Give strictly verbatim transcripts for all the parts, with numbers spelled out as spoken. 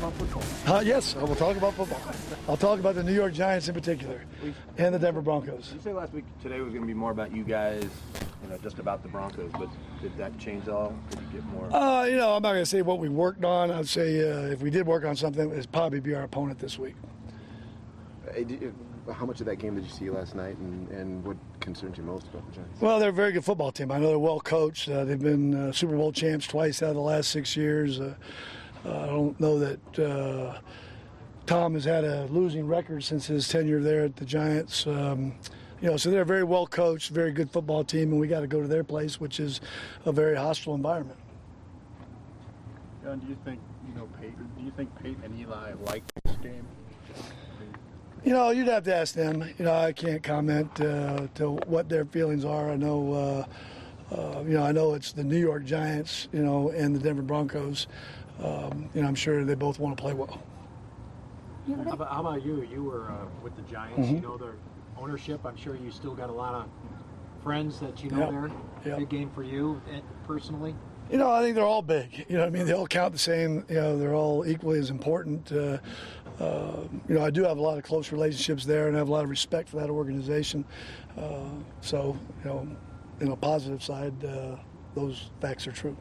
about football. Uh, yes, I will talk about football. I'll talk about the New York Giants in particular, and the Denver Broncos. You say last week today was going to be more about you guys, you know, just about the Broncos, but did that change at all? Did you get more? Uh, you know, I'm not going to say what we worked on. I'd say uh, if we did work on something, it'd probably be our opponent this week. How much of that game did you see last night, and, and what concerns you most about the Giants? Well, they're a very good football team. I know they're well coached. Uh, they've been uh, Super Bowl champs twice out of the last six years. Uh, uh, I don't know that uh, Tom has had a losing record since his tenure there at the Giants. Um, you know, so they're a very well coached, very good football team, and we got to go to their place, which is a very hostile environment. John, do you think you know Peyton? Do you think Peyton and Eli liked this game? You know, you'd have to ask them. You know, I can't comment uh, to what their feelings are. I know, uh, uh, you know, I know it's the New York Giants, you know, and the Denver Broncos. Um, you know, I'm sure they both want to play well. How about, how about you? You were uh, with the Giants. Mm-hmm. You know their ownership. I'm sure you still got a lot of friends that you know yep. there. Yep. Big game for you personally. You know, I think they're all big. You know what I mean? They all count the same. You know, they're all equally as important. Uh, uh, you know, I do have a lot of close relationships there, and I have a lot of respect for that organization. Uh, so, you know, in a positive side, uh, those facts are true.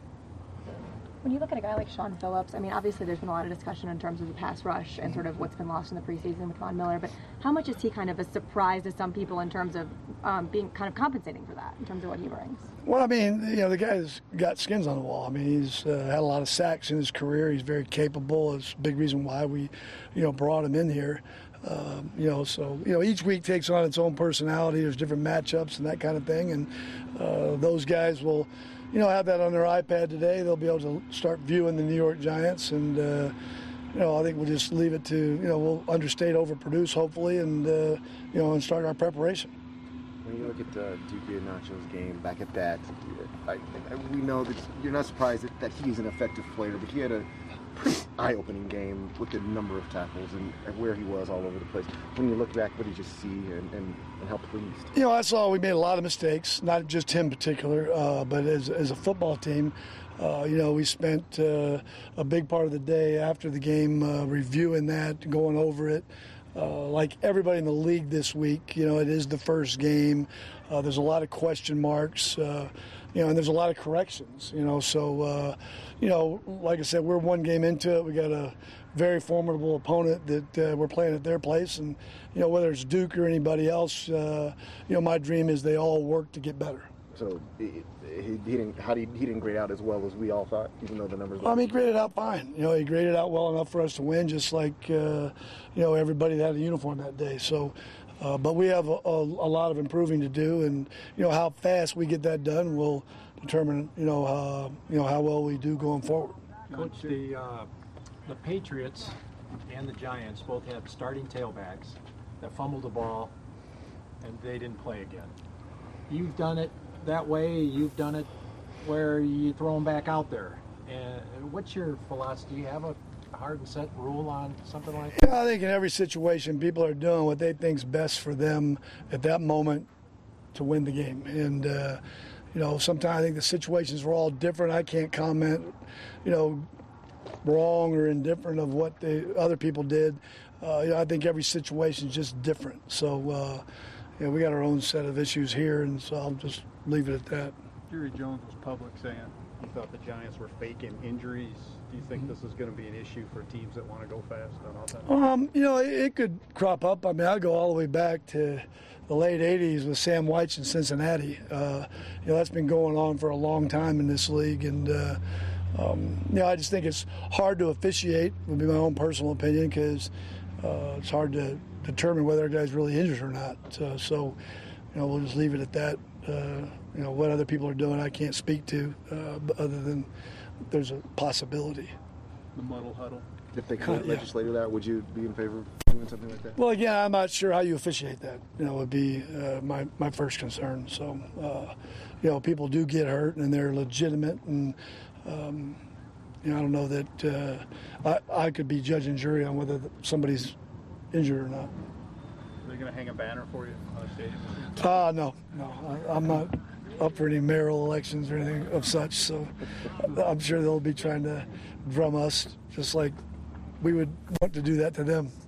When you look at a guy like Sean Phillips, I mean, obviously there's been a lot of discussion in terms of the pass rush and sort of what's been lost in the preseason with Von Miller, but how much is he kind of a surprise to some people in terms of um, being kind of compensating for that, in terms of what he brings? Well, I mean, you know, the guy's got skins on the wall. I mean, he's uh, had a lot of sacks in his career. He's very capable. It's a big reason why we, you know, brought him in here. Um, you know, so, you know, each week takes on its own personality. There's different matchups and that kind of thing, and uh, those guys will, you know, have that on their iPad today. They'll be able to start viewing the New York Giants, and, uh, you know, I think we'll just leave it to, you know, we'll understate, overproduce, hopefully, and, uh, you know, and start our preparation. When you look at uh, Duke Nacho's game, back at that, I, I, we know that you're not surprised that, that he's an effective player, but he had a pretty eye-opening game with the number of tackles and, and where he was all over the place. When you look back, what did you see and, and, and how pleased? You know, I saw we made a lot of mistakes, not just him in particular, uh, but as, as a football team. Uh, you know, we spent uh, a big part of the day after the game uh, reviewing that, going over it. Uh, like everybody in the league this week, you know, it is the first game. Uh, there's a lot of question marks, uh, you know, and there's a lot of corrections, you know. So, uh, you know, like I said, we're one game into it. We got a very formidable opponent that uh, we're playing at their place. And, you know, whether it's Duke or anybody else, uh, you know, my dream is they all work to get better. So he, he, he didn't. How did he, he didn't grade out as well as we all thought, even though the numbers. Well, I mean, he graded out fine. You know, he graded out well enough for us to win, just like uh, you know everybody that had a uniform that day. So, uh, but we have a, a, a lot of improving to do, and you know how fast we get that done will determine you know uh, you know how well we do going forward. Coach, the uh, the Patriots and the Giants both had starting tailbacks that fumbled the ball, and they didn't play again. You've done it that way. You've done it where you throw them back out there. And what's your philosophy? Do you have a hard and set rule on something like that? Yeah, I think in every situation, people are doing what they think's best for them at that moment to win the game. And uh, you know, sometimes I think the situations were all different. I can't comment, you know, wrong or indifferent of what the other people did. Uh, you know, I think every situation is just different. So, uh, you know, we got our own set of issues here, and so I'll just leave it at that. Jerry Jones was public saying he thought the Giants were faking injuries. Do you think mm-hmm. this is going to be an issue for teams that want to go fast on offense? Um, you know, it, it could crop up. I mean, I'll go all the way back to the late eighties with Sam Weitz in Cincinnati. Uh, you know, that's been going on for a long time in this league, and uh, um, you know, I just think it's hard to officiate. Would be my own personal opinion, because uh, it's hard to determine whether a guy's really injured or not. Uh, so, you know, we'll just leave it at that. Uh, you know, what other people are doing, I can't speak to, uh, other than there's a possibility. The muddle huddle. If they could yeah. legislate that, would you be in favor of doing something like that? Well, again, I'm not sure how you officiate that. You know, would be uh, my my first concern. So, uh, you know, people do get hurt, and they're legitimate, and um, you know, I don't know that uh, I I could be judge and jury on whether somebody's injured or not. Are they going to hang a banner for you on the stadium? Uh, no, no, I, I'm not up for any mayoral elections or anything of such, so I'm sure they'll be trying to drum us just like we would want to do that to them.